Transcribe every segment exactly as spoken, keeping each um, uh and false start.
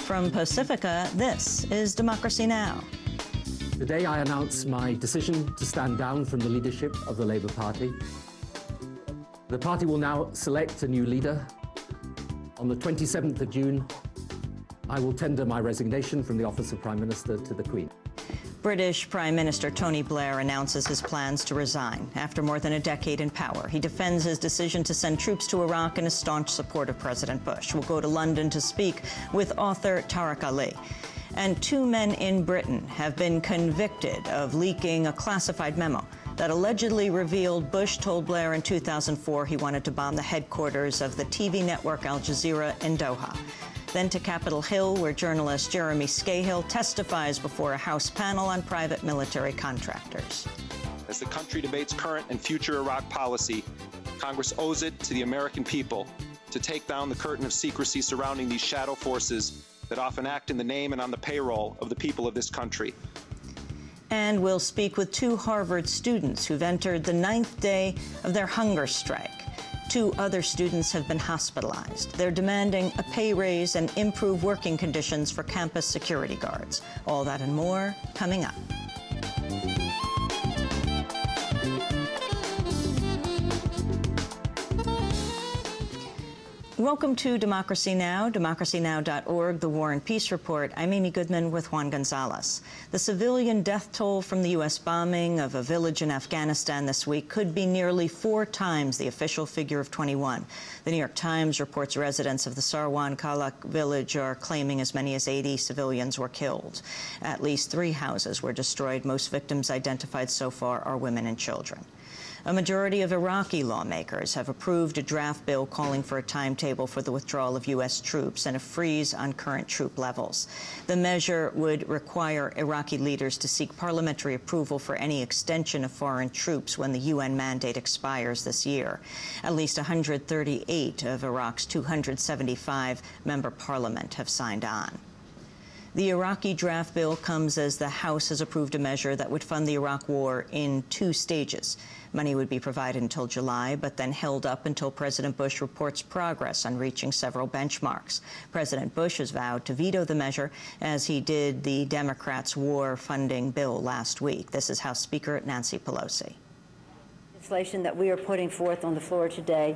From Pacifica, this is Democracy Now! Today I announce my decision to stand down from the leadership of the Labour Party. The party will now select a new leader. On the twenty-seventh of June, I will tender my resignation from the office of Prime Minister to the Queen. British Prime Minister Tony Blair announces his plans to resign. After more than a decade in power, he defends his decision to send troops to Iraq and is staunch support of President Bush. We'll go to London to speak with author Tariq Ali. And two men in Britain have been convicted of leaking a classified memo that allegedly revealed Bush told Blair in two thousand four he wanted to bomb the headquarters of the T V network Al Jazeera in Doha. Then to Capitol Hill, where journalist Jeremy Scahill testifies before a House panel on private military contractors. As the country debates current and future Iraq policy, Congress owes it to the American people to take down the curtain of secrecy surrounding these shadow forces that often act in the name and on the payroll of the people of this country. And we'll speak with two Harvard students who've entered the ninth day of their hunger strike. Two other students have been hospitalized. They're demanding a pay raise and improved working conditions for campus security guards. All that and more coming up. Welcome to Democracy Now!, democracy now dot org, the War and Peace Report. I'm Amy Goodman with Juan Gonzalez. The civilian death toll from the U S bombing of a village in Afghanistan this week could be nearly four times the official figure of twenty-one. The New York Times reports residents of the Sarwan Kalak village are claiming as many as eighty civilians were killed. At least three houses were destroyed. Most victims identified so far are women and children. A majority of Iraqi lawmakers have approved a draft bill calling for a timetable for the withdrawal of U S troops and a freeze on current troop levels. The measure would require Iraqi leaders to seek parliamentary approval for any extension of foreign troops when the U N mandate expires this year. At least one hundred thirty-eight of Iraq's two hundred seventy-five member parliament have signed on. The Iraqi draft bill comes as the House has approved a measure that would fund the Iraq war in two stages. Money would be provided until July, but then held up until President Bush reports progress on reaching several benchmarks. President Bush has vowed to veto the measure, as he did the Democrats' war funding bill last week. This is House Speaker Nancy Pelosi. Legislation that we are putting forth on the floor today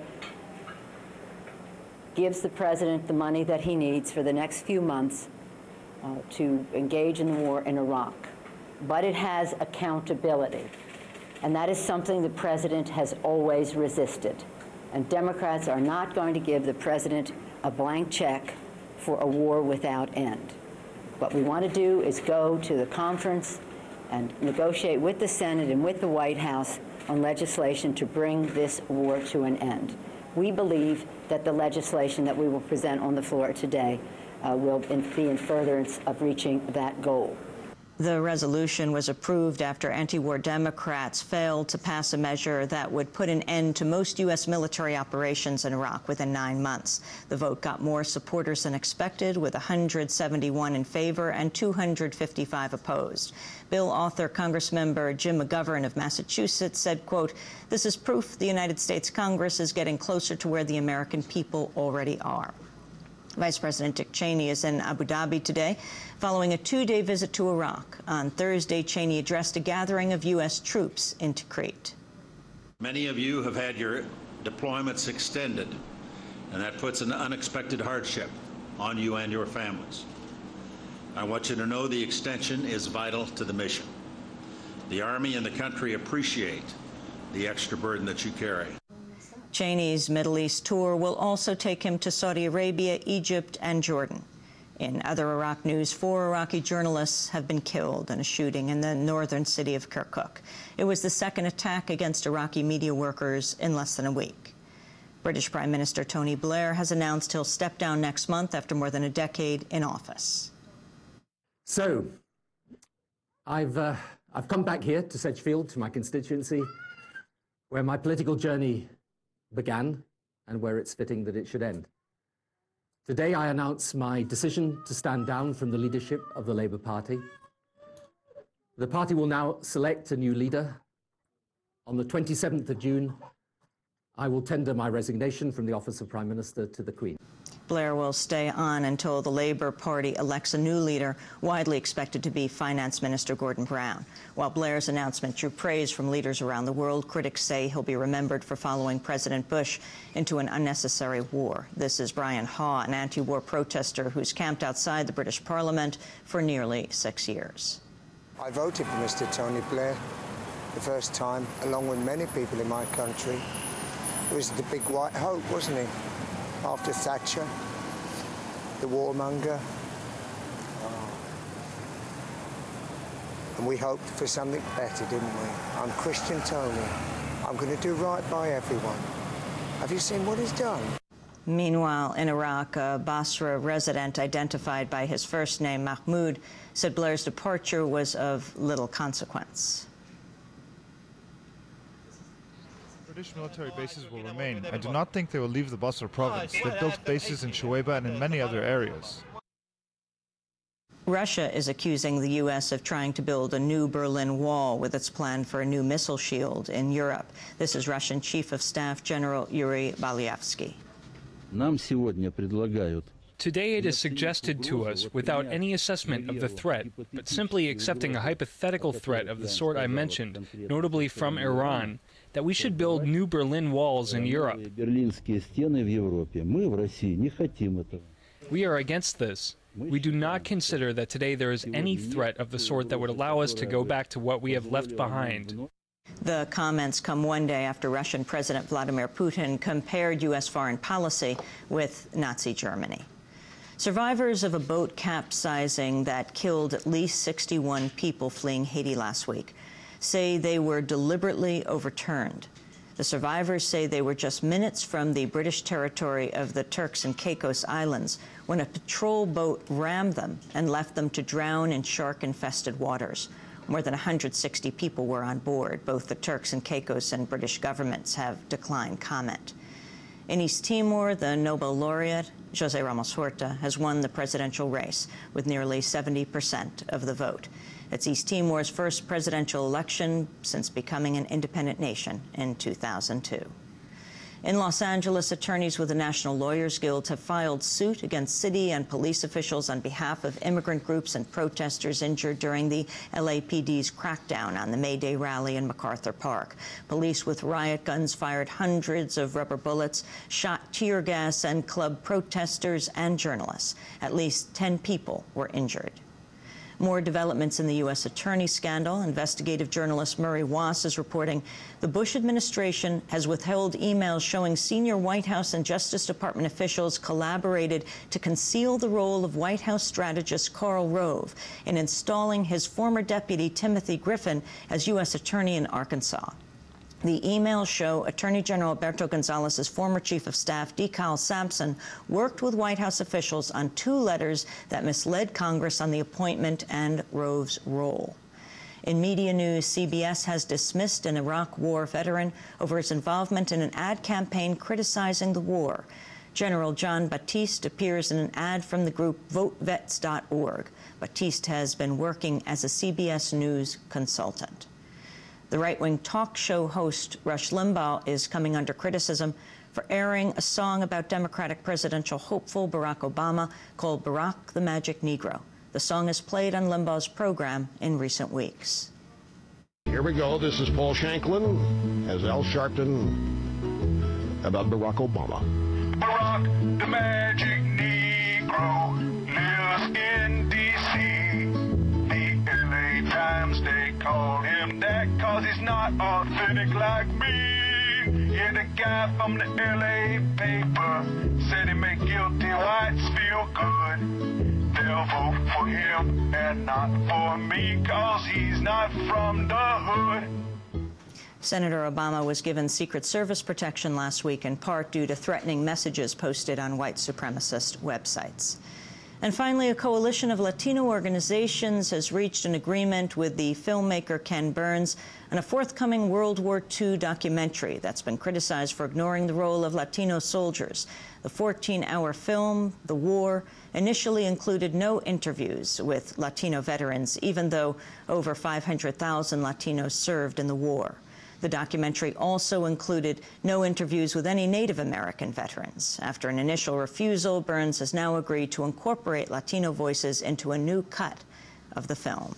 gives the president the money that he needs for the next few months Uh, to engage in the war in Iraq. But it has accountability. And that is something the president has always resisted. And Democrats are not going to give the president a blank check for a war without end. What we want to do is go to the conference and negotiate with the Senate and with the White House on legislation to bring this war to an end. We believe that the legislation that we will present on the floor today Uh, will be in furtherance of reaching that goal. The resolution was approved after anti-war Democrats failed to pass a measure that would put an end to most U S military operations in Iraq within nine months. The vote got more supporters than expected, with one hundred seventy-one in favor and two hundred fifty-five opposed. Bill author Congressmember Jim McGovern of Massachusetts said, quote, "This is proof the United States Congress is getting closer to where the American people already are." Vice President Dick Cheney is in Abu Dhabi today, following a two-day visit to Iraq. On Thursday, Cheney addressed a gathering of U S troops in Tikrit. Many of you have had your deployments extended, and that puts an unexpected hardship on you and your families. I want you to know the extension is vital to the mission. The Army and the country appreciate the extra burden that you carry. Cheney's Middle East tour will also take him to Saudi Arabia, Egypt, and Jordan. In other Iraq news, four Iraqi journalists have been killed in a shooting in the northern city of Kirkuk. It was the second attack against Iraqi media workers in less than a week. British Prime Minister Tony Blair has announced he'll step down next month after more than a decade in office. So, I've, uh, I've come back here to Sedgefield, to my constituency, where my political journey began and where it's fitting that it should end. Today I announce my decision to stand down from the leadership of the Labour Party. The party will now select a new leader. On the twenty-seventh of June, I will tender my resignation from the office of Prime Minister to the Queen. Blair will stay on until the Labour Party elects a new leader, widely expected to be Finance Minister Gordon Brown. While Blair's announcement drew praise from leaders around the world, critics say he'll be remembered for following President Bush into an unnecessary war. This is Brian Haw, an anti-war protester who's camped outside the British Parliament for nearly six years. I voted for Mister Tony Blair the first time, along with many people in my country. It was the big white hope, wasn't he? After Thatcher, the warmonger. Oh. And we hoped for something better, didn't we? I'm Christian Tony. I'm going to do right by everyone. Have you seen what he's done? Meanwhile, in Iraq, a Basra resident identified by his first name, Mahmoud, said Blair's departure was of little consequence. British military bases will remain. I do not think they will leave the Basra province. They've built bases in Shuaibah and in many other areas. Russia is accusing the U S of trying to build a new Berlin Wall with its plan for a new missile shield in Europe. This is Russian Chief of Staff General Yuri Balyevsky. Today it is suggested to us, without any assessment of the threat, but simply accepting a hypothetical threat of the sort I mentioned, notably from Iran, that we should build new Berlin walls in Europe. We are against this. We do not consider that today there is any threat of the sort that would allow us to go back to what we have left behind. The comments come one day after Russian President Vladimir Putin compared U S foreign policy with Nazi Germany. Survivors of a boat capsizing that killed at least sixty-one people fleeing Haiti last week say they were deliberately overturned. The survivors say they were just minutes from the British territory of the Turks and Caicos Islands when a patrol boat rammed them and left them to drown in shark-infested waters. More than one hundred sixty people were on board. Both the Turks and Caicos and British governments have declined comment. In East Timor, the Nobel laureate, José Ramos Horta, has won the presidential race with nearly seventy percent of the vote. It's East Timor's first presidential election since becoming an independent nation in two thousand two. In Los Angeles, attorneys with the National Lawyers Guild have filed suit against city and police officials on behalf of immigrant groups and protesters injured during the L A P D's crackdown on the May Day rally in MacArthur Park. Police with riot guns fired hundreds of rubber bullets, shot tear gas, and clubbed protesters and journalists. At least ten people were injured. More developments in the U S attorney scandal. Investigative journalist Murray Wass is reporting the Bush administration has withheld emails showing senior White House and Justice Department officials collaborated to conceal the role of White House strategist Karl Rove in installing his former deputy Timothy Griffin as U S attorney in Arkansas. The emails show Attorney General Alberto Gonzalez's former chief of staff, D. Kyle Sampson, worked with White House officials on two letters that misled Congress on the appointment and Rove's role. In media news, C B S has dismissed an Iraq War veteran over his involvement in an ad campaign criticizing the war. General John Batiste appears in an ad from the group vote vets dot org. Batiste has been working as a C B S News consultant. The right-wing talk show host Rush Limbaugh is coming under criticism for airing a song about Democratic presidential hopeful Barack Obama called Barack the Magic Negro. The song is played on Limbaugh's program in recent weeks. Here we go. This is Paul Shanklin as Al Sharpton about Barack Obama. Barack the Magic Negro lives in D C The L A Times, they call him that cause he's not authentic like me. Yeah, the guy from the L A paper said he make guilty whites feel good. They'll vote for him and not for me cause he's not from the hood. Senator Obama was given Secret Service protection last week in part due to threatening messages posted on white supremacist websites. And finally, a coalition of Latino organizations has reached an agreement with the filmmaker Ken Burns on a forthcoming World War Two documentary that's been criticized for ignoring the role of Latino soldiers. The fourteen hour film, The War, initially included no interviews with Latino veterans, even though over five hundred thousand Latinos served in the war. The documentary also included no interviews with any Native American veterans. After an initial refusal, Burns has now agreed to incorporate Latino voices into a new cut of the film.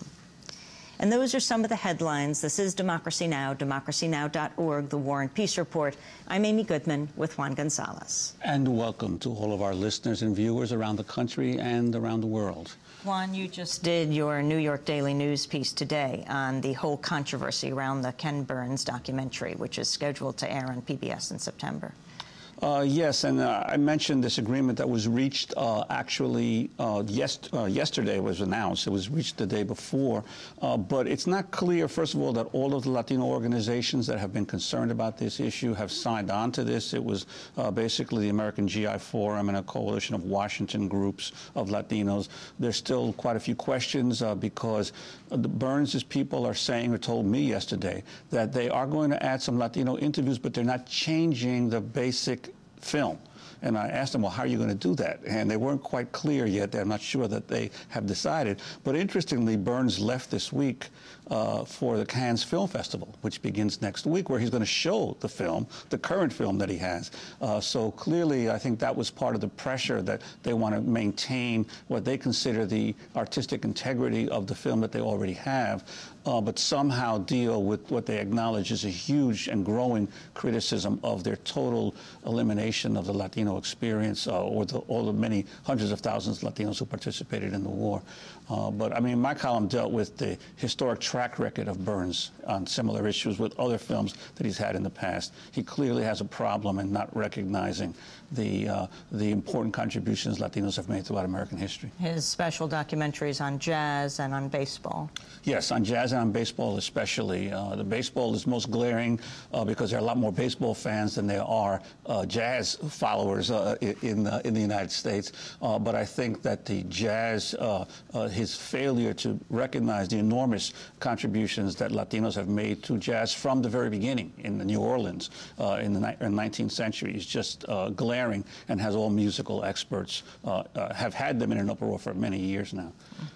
And those are some of the headlines. This is Democracy Now!, democracy now dot org, the War and Peace Report. I'm Amy Goodman with Juan Gonzalez. And welcome to all of our listeners and viewers around the country and around the world. Juan, you just did your New York Daily News piece today on the whole controversy around the Ken Burns documentary, which is scheduled to air on P B S in September. Uh, yes, and uh, I mentioned this agreement that was reached uh, actually uh, yes, uh, yesterday was announced. It was reached the day before. Uh, but it's not clear, first of all, that all of the Latino organizations that have been concerned about this issue have signed on to this. It was uh, basically the American G I Forum and a coalition of Washington groups of Latinos. There's still quite a few questions uh, because uh, the Burns' people are saying, or told me yesterday, that they are going to add some Latino interviews, but they're not changing the basic film. And I asked them, well, how are you going to do that? And they weren't quite clear yet. They're not sure that they have decided. But interestingly, Burns left this week uh, for the Cannes Film Festival, which begins next week, where he's going to show the film, the current film that he has. Uh, so clearly, I think that was part of the pressure that they want to maintain what they consider the artistic integrity of the film that they already have, uh, but somehow deal with what they acknowledge is a huge and growing criticism of their total elimination of the Latino experience, uh, or the, all the many hundreds of thousands of Latinos who participated in the war. Uh, but I mean, my column dealt with the historic track record of Burns on similar issues with other films that he's had in the past. He clearly has a problem in not recognizing the uh, the important contributions Latinos have made throughout American history. His special documentaries on jazz and on baseball. Yes, on jazz and on baseball especially. Uh, the baseball is most glaring uh, because there are a lot more baseball fans than there are uh, jazz followers uh, in uh, in the United States. Uh, but I think that the jazz, uh, uh, his failure to recognize the enormous contributions that Latinos have made to jazz from the very beginning in New Orleans uh, in the nineteenth century is just uh, glaring, and has all musical experts uh, uh, have had them in an uproar for many years now.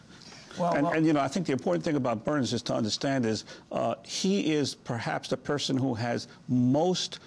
Well, and, well, and, you know, I think the important thing about Burns is to understand is uh, he is perhaps the person who has most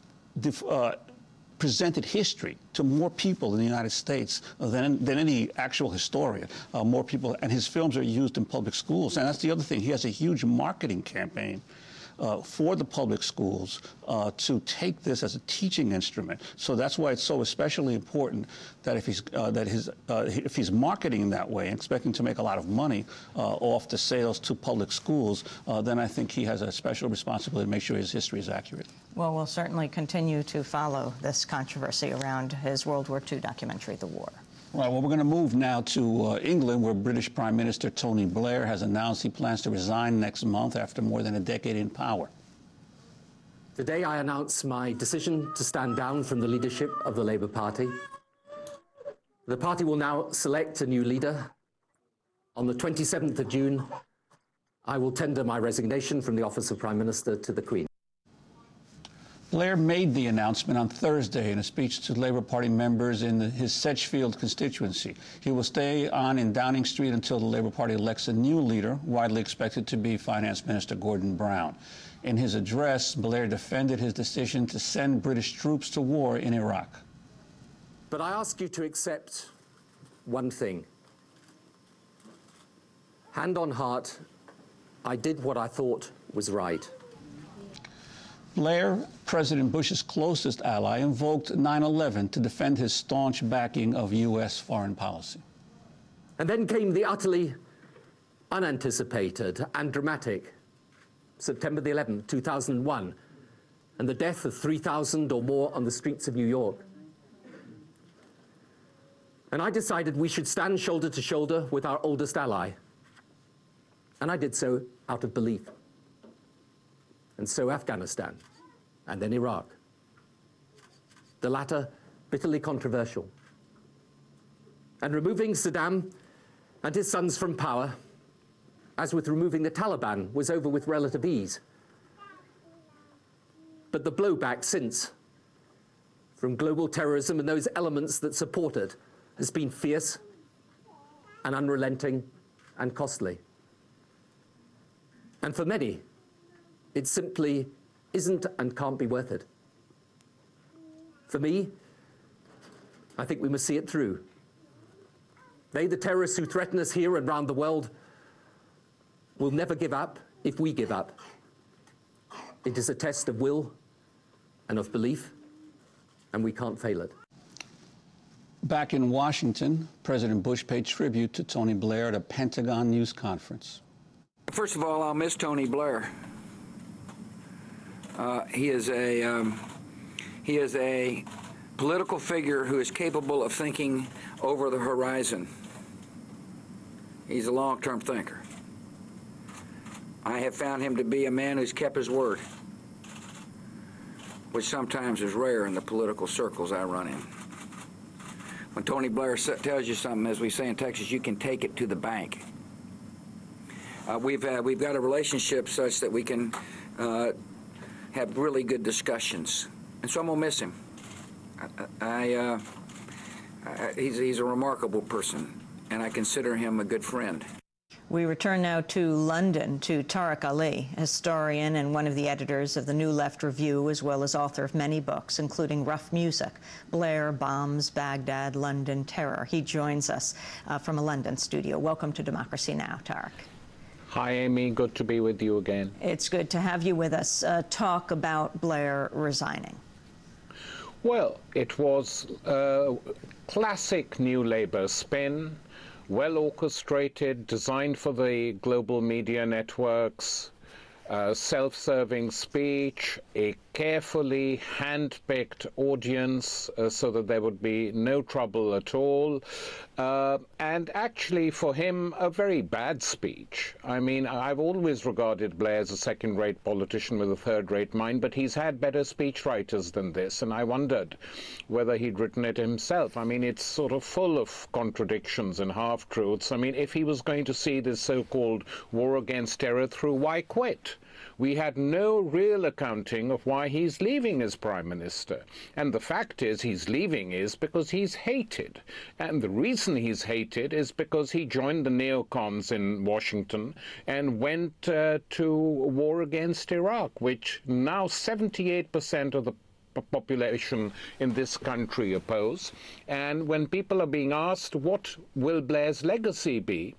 uh, presented history to more people in the United States than, than any actual historian. Uh, more people, and his films are used in public schools. And that's the other thing. He has a huge marketing campaign Uh, for the public schools uh, to take this as a teaching instrument. So that's why it's so especially important that if he's uh, that his uh, if he's marketing in that way, expecting to make a lot of money uh, off the sales to public schools, uh, then I think he has a special responsibility to make sure his history is accurate. Well, we'll certainly continue to follow this controversy around his World War Two documentary, The War. Right, well, we're going to move now to uh, England, where British Prime Minister Tony Blair has announced he plans to resign next month after more than a decade in power. Today I announce my decision to stand down from the leadership of the Labour Party. The party will now select a new leader. On the twenty-seventh of June, I will tender my resignation from the office of Prime Minister to the Queen. Blair made the announcement on Thursday in a speech to Labour Party members in the, his Sedgefield constituency. He will stay on in Downing Street until the Labour Party elects a new leader, widely expected to be Finance Minister Gordon Brown. In his address, Blair defended his decision to send British troops to war in Iraq. But I ask you to accept one thing. Hand on heart, I did what I thought was right. Blair, President Bush's closest ally, invoked nine eleven to defend his staunch backing of U S foreign policy. And then came the utterly unanticipated and dramatic September the eleventh, two thousand one, and the death of three thousand or more on the streets of New York. And I decided we should stand shoulder to shoulder with our oldest ally. And I did so out of belief. And so Afghanistan, and then Iraq. The latter bitterly controversial. And removing Saddam and his sons from power, as with removing the Taliban, was over with relative ease. But the blowback since, from global terrorism and those elements that support it, has been fierce and unrelenting and costly. And for many, it simply isn't and can't be worth it. For me, I think we must see it through. They, the terrorists who threaten us here and around the world, will never give up if we give up. It is a test of will and of belief, and we can't fail it. Back in Washington, President Bush paid tribute to Tony Blair at a Pentagon news conference. First of all, I'll miss Tony Blair. Uh, he is a um, he is a political figure who is capable of thinking over the horizon. He's a long-term thinker. I have found him to be a man who's kept his word, which sometimes is rare in the political circles I run in. When Tony Blair tells you something, as we say in Texas, you can take it to the bank. Uh, we've uh, we've got a relationship such that we can uh, have really good discussions, and so I'm gonna miss him. I, I, uh, I he's he's a remarkable person, and I consider him a good friend. We return now to London, to Tariq Ali, historian and one of the editors of the New Left Review, as well as author of many books, including Rough Music, Blair, Bombs, Baghdad, London Terror. He joins us uh, from a London studio. Welcome to Democracy Now!, Tariq. Hi, Amy. Good to be with you again. It's good to have you with us. Uh, talk about Blair resigning. Well, it was a classic New Labour spin, well orchestrated, designed for the global media networks, uh, self-serving speech, a carefully hand-picked audience uh, so that there would be no trouble at all. Uh, and actually, for him, a very bad speech. I mean, I've always regarded Blair as a second-rate politician with a third-rate mind, but he's had better speechwriters than this, and I wondered whether he'd written it himself. I mean, it's sort of full of contradictions and half-truths. I mean, if he was going to see this so-called war against terror through, why quit? We had no real accounting of why he's leaving as Prime Minister. And the fact is he's leaving is because he's hated. And the reason he's hated is because he joined the neocons in Washington and went uh, to war against Iraq, which now seventy-eight percent of the population in this country oppose. And when people are being asked what will Blair's legacy be,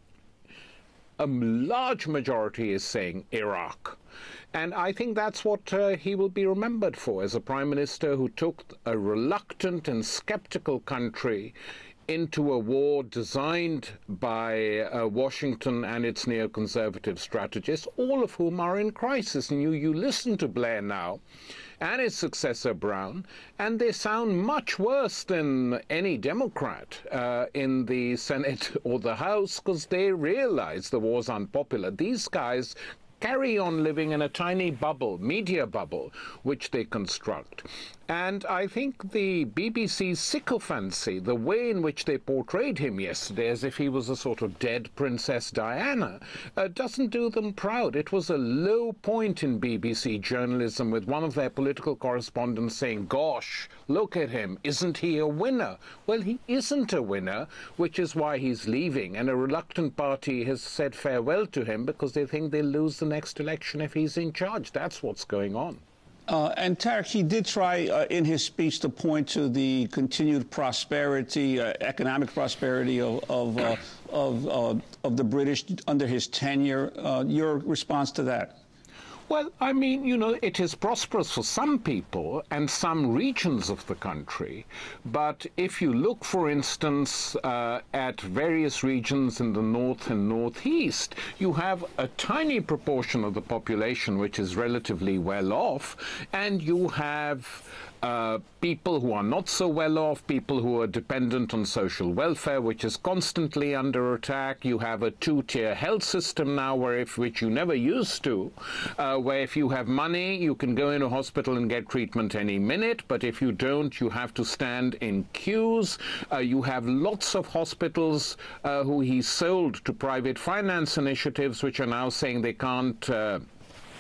a large majority is saying Iraq. And I think that's what uh, he will be remembered for, as a prime minister who took a reluctant and skeptical country into a war designed by uh, Washington and its neoconservative strategists, all of whom are in crisis. And you, you listen to Blair now and his successor Brown, and they sound much worse than any Democrat uh, in the Senate or the House, because they realize the war's unpopular. These guys carry on living in a tiny bubble, media bubble, which they construct. And I think the B B C's sycophancy, the way in which they portrayed him yesterday as if he was a sort of dead Princess Diana, uh, doesn't do them proud. It was a low point in B B C journalism, with one of their political correspondents saying, gosh, look at him, isn't he a winner? Well, he isn't a winner, which is why he's leaving. And a reluctant party has said farewell to him because they think they'll lose the next election if he's in charge. That's what's going on. Uh, and Tariq, he did try uh, in his speech to point to the continued prosperity, uh, economic prosperity of of, uh, of, uh, of the British under his tenure. Uh, your response to that? Well, I mean, you know, it is prosperous for some people and some regions of the country. But if you look, for instance, uh, at various regions in the north and northeast, you have a tiny proportion of the population which is relatively well off, and you have Uh, people who are not so well off, people who are dependent on social welfare, which is constantly under attack. You have a two-tier health system now, where if which you never used to, uh, where if you have money, you can go into a hospital and get treatment any minute, but if you don't, you have to stand in queues. Uh, you have lots of hospitals uh, who he sold to private finance initiatives, which are now saying they can't uh,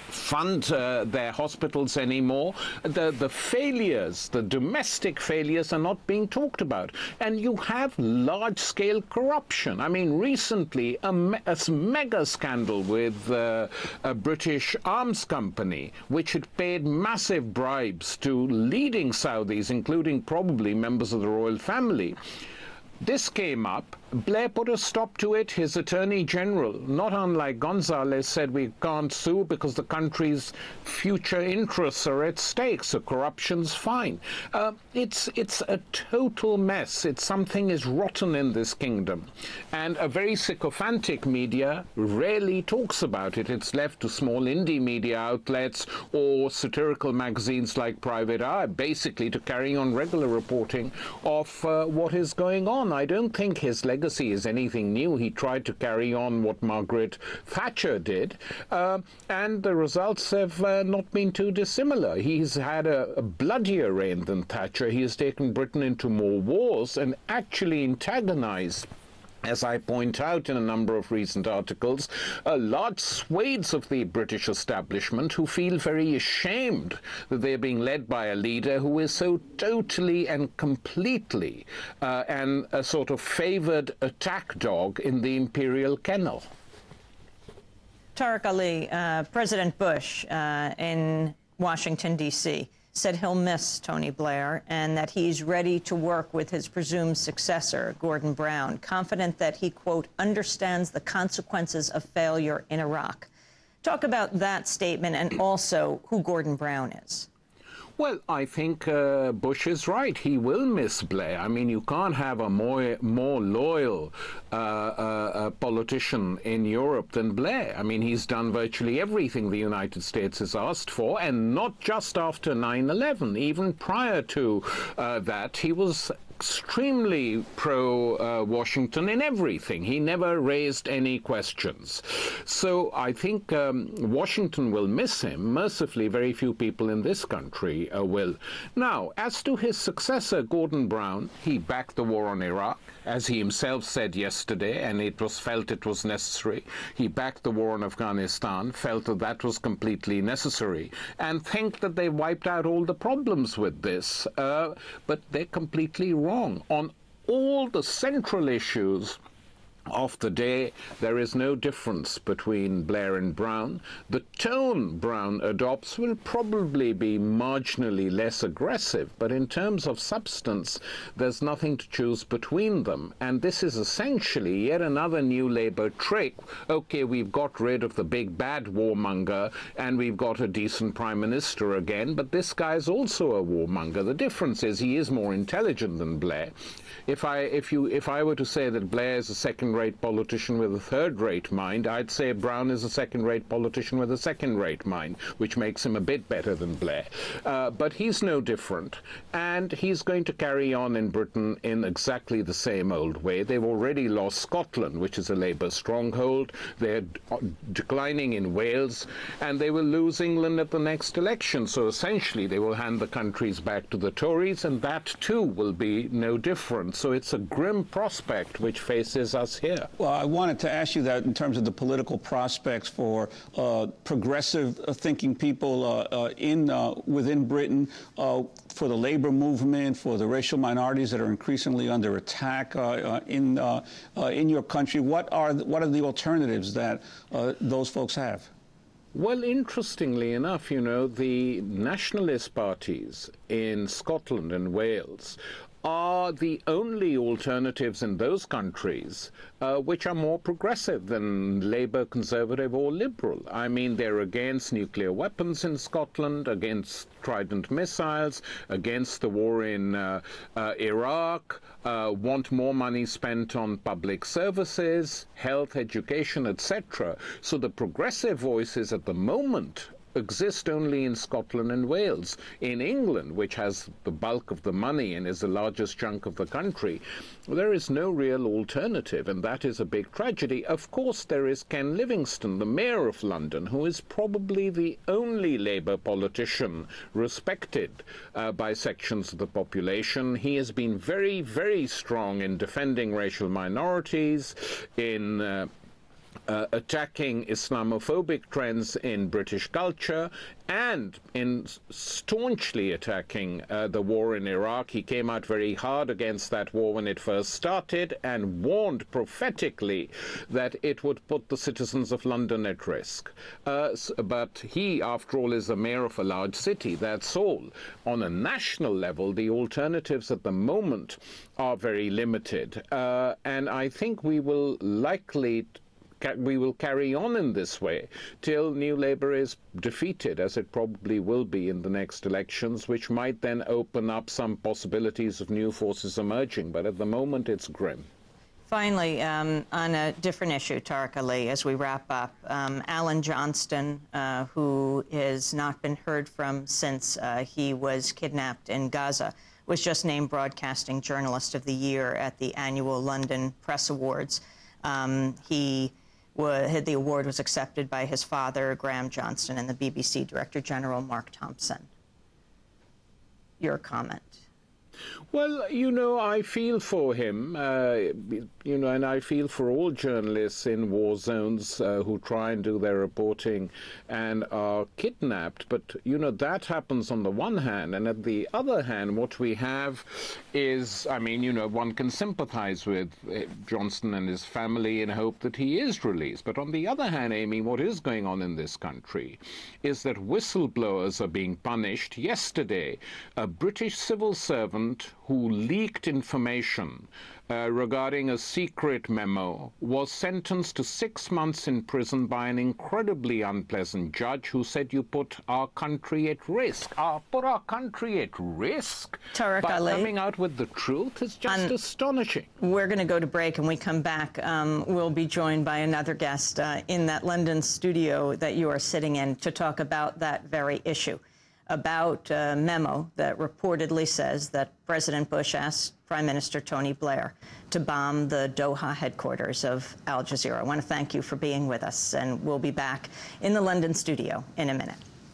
fund uh, their hospitals anymore. The, the failures, the domestic failures are not being talked about. And you have large-scale corruption. I mean, recently, a, me a mega scandal with uh, a British arms company, which had paid massive bribes to leading Saudis, including probably members of the royal family. This came up. Blair put a stop to it. His Attorney General, not unlike Gonzales, said we can't sue because the country's future interests are at stake, so corruption's fine. Uh, it's, it's a total mess. It's something is rotten in this kingdom. And a very sycophantic media rarely talks about it. It's left to small indie media outlets or satirical magazines like Private Eye, basically to carry on regular reporting of uh, what is going on. I don't think his legacy legacy is anything new. He tried to carry on what Margaret Thatcher did, uh, and the results have uh, not been too dissimilar. He's had a, a bloodier reign than Thatcher. He has taken Britain into more wars and actually antagonized, as I point out in a number of recent articles, uh, large swathes of the British establishment who feel very ashamed that they're being led by a leader who is so totally and completely uh, and a sort of favored attack dog in the imperial kennel. Tariq Ali, uh, President Bush uh, in Washington, D C, said he'll miss Tony Blair and that he's ready to work with his presumed successor, Gordon Brown, confident that he, quote, understands the consequences of failure in Iraq. Talk about that statement and also who Gordon Brown is. Well, I think uh, Bush is right. He will miss Blair. I mean, you can't have a more, more loyal uh, uh, politician in Europe than Blair. I mean, he's done virtually everything the United States has asked for, and not just after nine eleven. Even prior to uh, that, he was extremely pro-Washington uh, in everything. He never raised any questions. So I think um, Washington will miss him. Mercifully, very few people in this country uh, will. Now, as to his successor, Gordon Brown, he backed the war on Iraq, as he himself said yesterday, and it was felt it was necessary. He backed the war in Afghanistan, felt that that was completely necessary, and think that they wiped out all the problems with this. Uh, but they're completely wrong. On all the central issues of the day, there is no difference between Blair and Brown. The tone Brown adopts will probably be marginally less aggressive, but in terms of substance, there's nothing to choose between them. And this is essentially yet another new Labour trick. Okay, we've got rid of the big bad warmonger, and we've got a decent prime minister again, but this guy's also a warmonger. The difference is he is more intelligent than Blair. If I, if you, if I were to say that Blair is a second-rate politician with a third-rate mind, I'd say Brown is a second-rate politician with a second-rate mind, which makes him a bit better than Blair. Uh, but he's no different, and he's going to carry on in Britain in exactly the same old way. They've already lost Scotland, which is a Labour stronghold. They're declining in Wales, and they will lose England at the next election. So essentially, they will hand the countries back to the Tories, and that too will be no different. So it's a grim prospect which faces us here. Well, I wanted to ask you that in terms of the political prospects for uh, progressive thinking people uh, uh, in uh, within Britain, uh, for the labor movement, for the racial minorities that are increasingly under attack uh, uh, in uh, uh, in your country. What are the, what are the alternatives that uh, those folks have? Well, interestingly enough, you know, the nationalist parties in Scotland and Wales are the only alternatives in those countries uh, which are more progressive than Labour, Conservative or Liberal. I mean, they're against nuclear weapons in Scotland, against Trident missiles, against the war in uh, uh, Iraq, uh, want more money spent on public services, health, education, et cetera. So the progressive voices at the moment exist only in Scotland and Wales. In England, which has the bulk of the money and is the largest chunk of the country, there is no real alternative, and that is a big tragedy. Of course, there is Ken Livingstone, the Mayor of London, who is probably the only Labour politician respected uh, by sections of the population. He has been very, very strong in defending racial minorities, in uh, Uh, attacking Islamophobic trends in British culture and in staunchly attacking uh, the war in Iraq. He came out very hard against that war when it first started and warned prophetically that it would put the citizens of London at risk. Uh, but he, after all, is the mayor of a large city. That's all. On a national level, the alternatives at the moment are very limited. Uh, and I think we will likely we will carry on in this way till New Labour is defeated, as it probably will be in the next elections, which might then open up some possibilities of new forces emerging. But at the moment, it's grim. Finally, um, on a different issue, Tariq Ali, as we wrap up, um, Alan Johnston, uh, who has not been heard from since uh, he was kidnapped in Gaza, was just named Broadcasting Journalist of the Year at the annual London Press Awards. Um, he The award was accepted by his father, Graham Johnston, and the B B C Director General, Mark Thompson. Your comment? Well, you know, I feel for him, uh, you know, and I feel for all journalists in war zones uh, who try and do their reporting and are kidnapped. But, you know, that happens on the one hand. And at the other hand, what we have is, I mean, you know, one can sympathize with Johnston and his family in hope that he is released. But on the other hand, Amy, what is going on in this country is that whistleblowers are being punished. Yesterday, a British civil servant who leaked information uh, regarding a secret memo was sentenced to six months in prison by an incredibly unpleasant judge who said you put our country at risk. Uh, put our country at risk? Tariq by Ali, coming out with the truth is just um, astonishing. We're going to go to break, and we come back. Um, we'll be joined by another guest uh, in that London studio that you are sitting in to talk about that very issue, about a memo that reportedly says that President Bush asked Prime Minister Tony Blair to bomb the Doha headquarters of Al Jazeera. I want to thank you for being with us, and we'll be back in the London studio in a minute.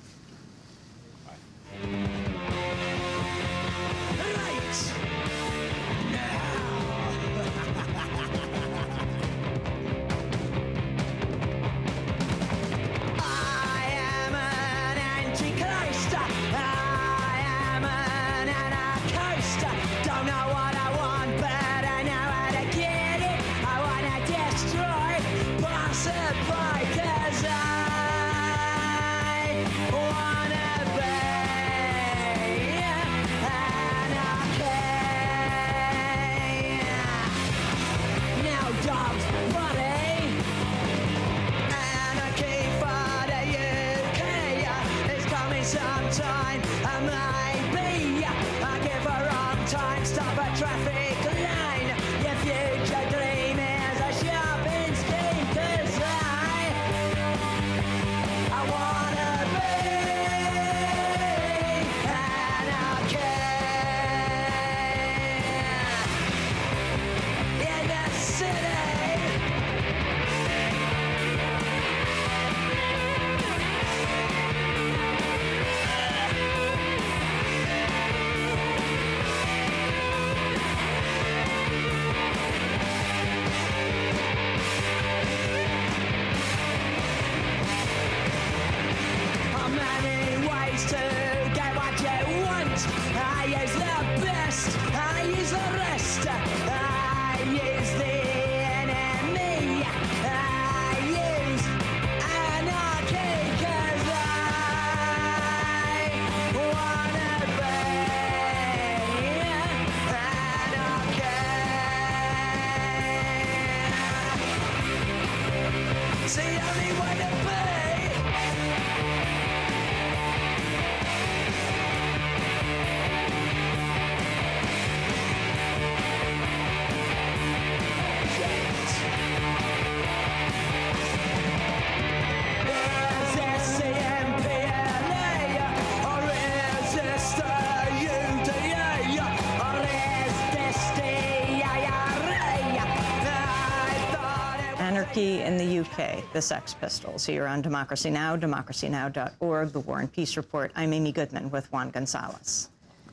Sometime I might be, I give a wrong time, stop a traffic line. Your future dream is a shopping scheme, 'cause I, I wanna be anarchy in the city. In the U K, the Sex Pistols, here on Democracy Now!, democracy now dot org, the War and Peace Report. I'm Amy Goodman with Juan Gonzalez.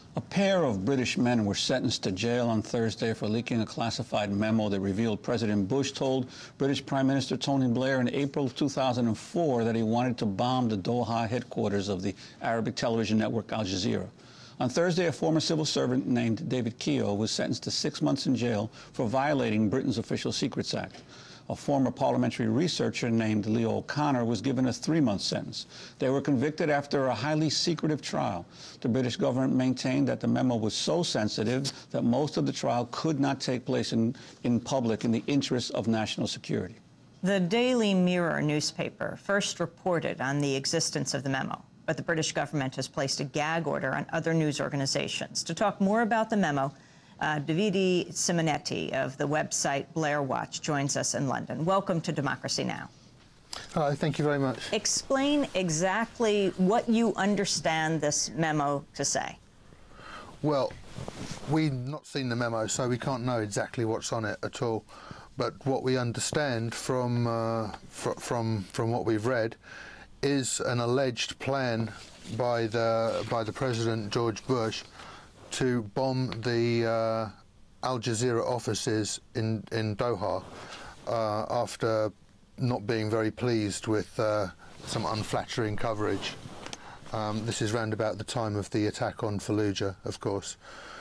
A pair of British men were sentenced to jail on Thursday for leaking a classified memo that revealed President Bush told British Prime Minister Tony Blair in April of two thousand four that he wanted to bomb the Doha headquarters of the Arabic television network Al Jazeera. On Thursday, a former civil servant named David Keogh was sentenced to six months in jail for violating Britain's Official Secrets Act. A former parliamentary researcher named Leo O'Connor was given a three-month sentence. They were convicted after a highly secretive trial. The British government maintained that the memo was so sensitive that most of the trial could not take place in, in public in the interests of national security. The Daily Mirror newspaper first reported on the existence of the memo, but the British government has placed a gag order on other news organizations. To talk more about the memo, Uh, Davide Simonetti of the website Blair Watch joins us in London. Welcome to Democracy Now! Hi, thank you very much. Explain exactly what you understand this memo to say. Well, we've not seen the memo, so we can't know exactly what's on it at all. But what we understand from uh, fr from from what we've read is an alleged plan by the by the President George Bush to bomb the uh, Al Jazeera offices in, in Doha uh, after not being very pleased with uh, some unflattering coverage. Um, this is round about the time of the attack on Fallujah, of course.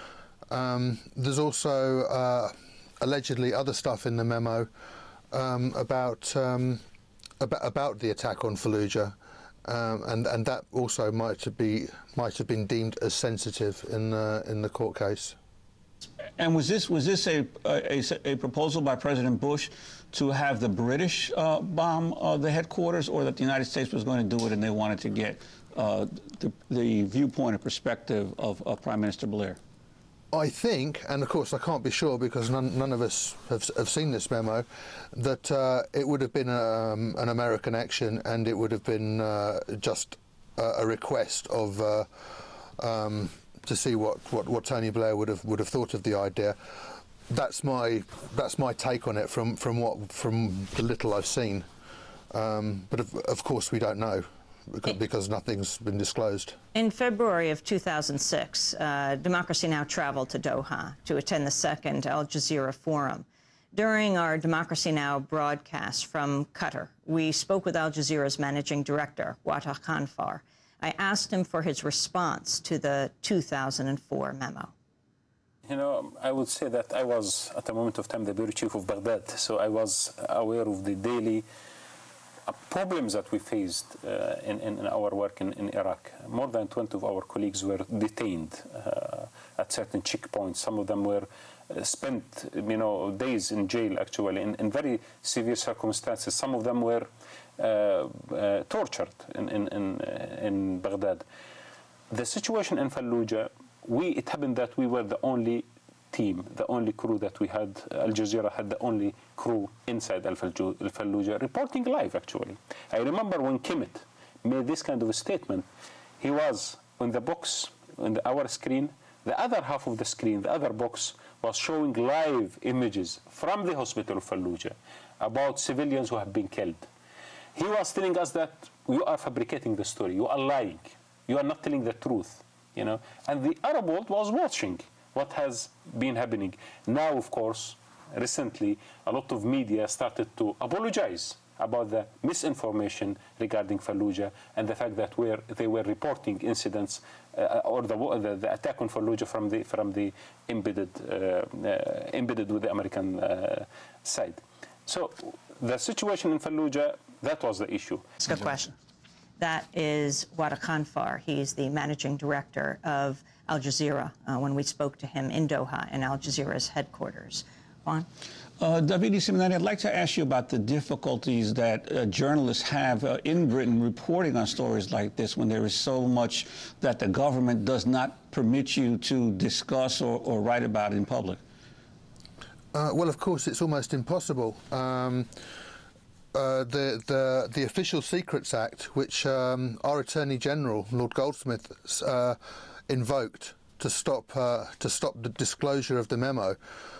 Um, there's also uh, allegedly other stuff in the memo um, about, um, about, about the attack on Fallujah. Um, and, and that also might have, be, might have been deemed as sensitive in, uh, in the court case. And was this, was this a, a, a proposal by President Bush to have the British uh, bomb uh, the headquarters, or that the United States was going to do it and they wanted to get uh, the, the viewpoint or perspective of, of Prime Minister Blair? I think, and of course I can't be sure because none, none of us have, have seen this memo, that uh, it would have been um, an American action, and it would have been uh, just a, a request of uh, um, to see what, what, what Tony Blair would have would have thought of the idea. That's my that's my take on it from from what from the little I've seen, um, but of, of course we don't know. Because, because nothing's been disclosed. In February of two thousand six, uh, Democracy Now! Traveled to Doha to attend the second Al Jazeera Forum. During our Democracy Now! Broadcast from Qatar, we spoke with Al Jazeera's managing director, Wata Khanfar. I asked him for his response to the two thousand four memo. You know, I would say that I was, at the moment of time, the bureau chief of Baghdad, so I was aware of the daily problems that we faced uh, in, in our work in, in Iraq. More than twenty of our colleagues were detained uh, at certain checkpoints. Some of them were uh, spent, you know, days in jail, actually, in, in very severe circumstances. Some of them were uh, uh, tortured in, in, in, uh, in Baghdad. The situation in Fallujah, we, it happened that we were the only team, the only crew that we had. Al Jazeera had the only crew inside Al Fallujah, reporting live, actually. I remember when Kemet made this kind of a statement, he was on the box, on the, our screen, the other half of the screen, the other box, was showing live images from the hospital of Fallujah about civilians who have been killed. He was telling us that you are fabricating the story, you are lying, you are not telling the truth, you know, and the Arab world was watching what has been happening. Now, of course, recently, a lot of media started to apologize about the misinformation regarding Fallujah and the fact that we're, they were reporting incidents uh, or the, the, the attack on Fallujah from the, from the embedded, uh, uh, embedded with the American uh, side. So the situation in Fallujah, that was the issue. That's a good question. That is Wata Khanfar. He's the managing director of Al Jazeera uh, when we spoke to him in Doha in Al Jazeera's headquarters. Juan? Uh, Davide Simonetti, I'd like to ask you about the difficulties that uh, journalists have uh, in Britain reporting on stories like this when there is so much that the government does not permit you to discuss or, or write about in public. Uh, well, of course, it's almost impossible. Um, Uh, the, the the Official Secrets Act, which um, our Attorney General, Lord Goldsmith, uh, invoked to stop uh, to stop the disclosure of the memo,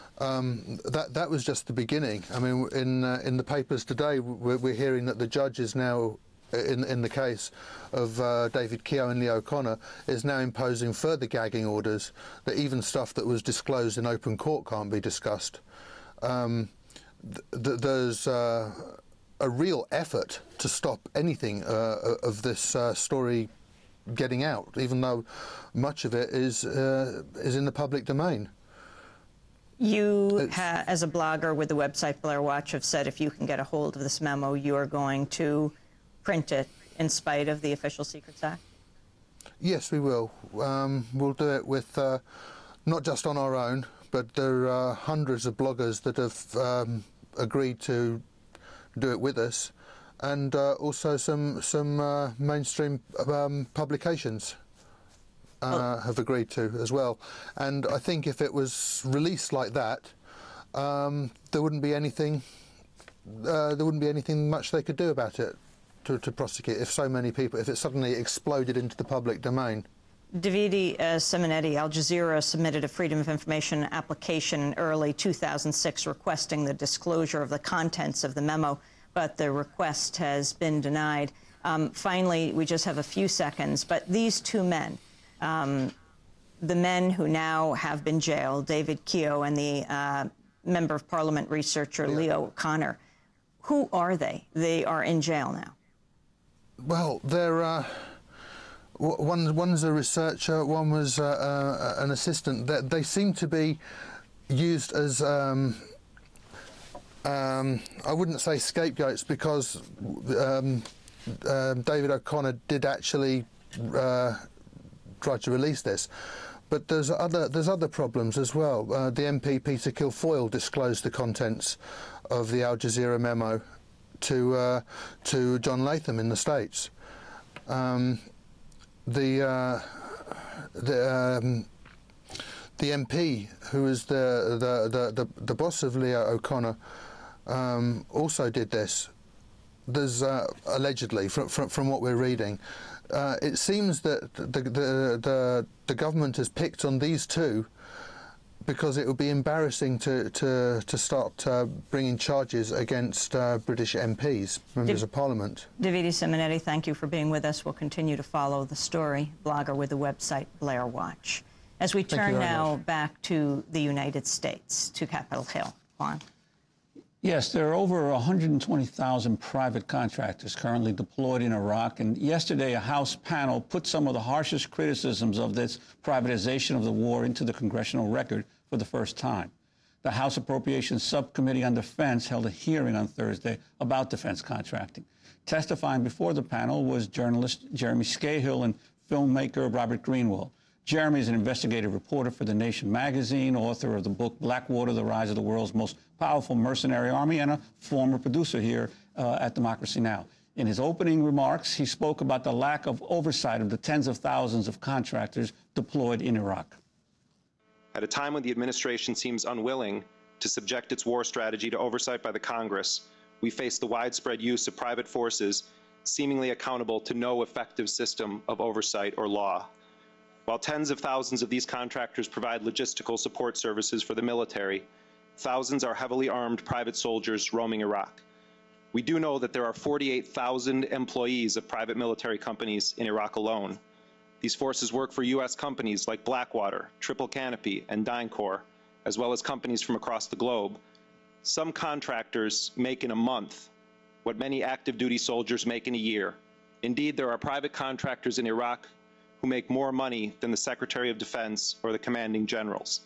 um, that that was just the beginning. I mean, in uh, in the papers today, we're, we're hearing that the judge is now in, in the case of uh, David Keogh and Leo O'Connor, is now imposing further gagging orders that even stuff that was disclosed in open court can't be discussed. Um, th th there's uh, a real effort to stop anything uh, of this uh, story getting out, even though much of it is, uh, is in the public domain. You, ha as a blogger with the website Blair Watch, have said if you can get a hold of this memo, you are going to print it in spite of the Official Secrets Act? Yes, we will. Um, we'll do it with, uh, not just on our own, but there are hundreds of bloggers that have um, agreed to do it with us, and uh, also some, some uh, mainstream um, publications. Uh, have agreed to as well, and I think if it was released like that, um, there wouldn't be anything. Uh, there wouldn't be anything much they could do about it to, to prosecute. If so many people, if it suddenly exploded into the public domain. Davide uh, Simonetti, Al Jazeera submitted a Freedom of Information application in early two thousand six requesting the disclosure of the contents of the memo, but the request has been denied. Um, finally, we just have a few seconds, but these two men. Um, the men who now have been jailed, David Keogh and the uh, Member of Parliament researcher Leo O'Connor, who are they? They are in jail now. Well, they're uh, one. One's a researcher. One was uh, uh, an assistant. They, they seem to be used as um, um, I wouldn't say scapegoats, because um, uh, David O'Connor did actually. Uh, tried to release this, but there's other there's other problems as well. Uh, the M P Peter Kilfoyle disclosed the contents of the Al Jazeera memo to uh, to John Latham in the States. Um, the uh, the um, the M P who is the the the, the, the boss of Leo O'Connor um, also did this. There's uh, allegedly, from, from from what we're reading. Uh, it seems that the, the, the, the government has picked on these two because it would be embarrassing to, to, to start uh, bringing charges against uh, British M Ps, members Div of Parliament. Davide Simonetti, thank you for being with us. We'll continue to follow the story. Blogger with the website Blair Watch. As we turn now much. back to the United States, to Capitol Hill. Juan. Yes, there are over one hundred twenty thousand private contractors currently deployed in Iraq, and yesterday a House panel put some of the harshest criticisms of this privatization of the war into the congressional record for the first time. The House Appropriations Subcommittee on Defense held a hearing on Thursday about defense contracting. Testifying before the panel was journalist Jeremy Scahill and filmmaker Robert Greenwald. Jeremy is an investigative reporter for The Nation magazine, author of the book Blackwater, The Rise of the World's Most Powerful Mercenary Army, and a former producer here uh, at Democracy Now! In his opening remarks, he spoke about the lack of oversight of the tens of thousands of contractors deployed in Iraq. At a time when the administration seems unwilling to subject its war strategy to oversight by the Congress, we face the widespread use of private forces seemingly accountable to no effective system of oversight or law. While tens of thousands of these contractors provide logistical support services for the military, thousands are heavily armed private soldiers roaming Iraq. We do know that there are forty-eight thousand employees of private military companies in Iraq alone. These forces work for U S companies like Blackwater, Triple Canopy, and DynCorp, as well as companies from across the globe. Some contractors make in a month what many active duty soldiers make in a year. Indeed, there are private contractors in Iraq who make more money than the Secretary of Defense or the commanding generals.